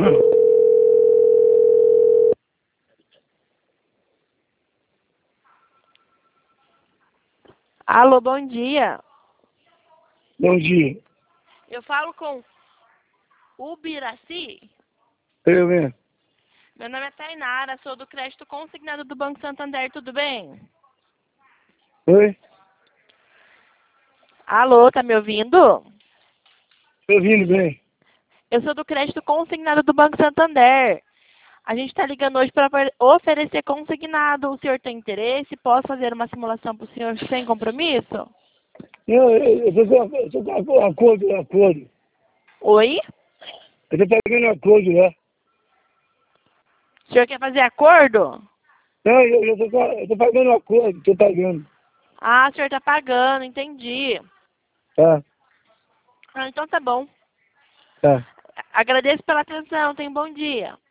Alô, bom dia. Bom dia. Eu falo com Ubiraci. Eu mesmo. Meu nome é Tainara, sou do crédito consignado do Banco Santander, tudo bem? Oi? Alô, tá me ouvindo? Tô ouvindo bem. Eu sou do crédito consignado do Banco Santander. A gente está ligando hoje para oferecer consignado. O senhor tem interesse? Posso fazer uma simulação para o senhor sem compromisso? Não, eu tô com acordo. Oi? Eu tô pagando acordo lá. O senhor quer fazer acordo? Não, eu tô pagando acordo, tô pagando. Ah, o senhor está pagando, entendi. Tá, Ah, então tá bom. tá. Agradeço pela atenção, tenha um bom dia.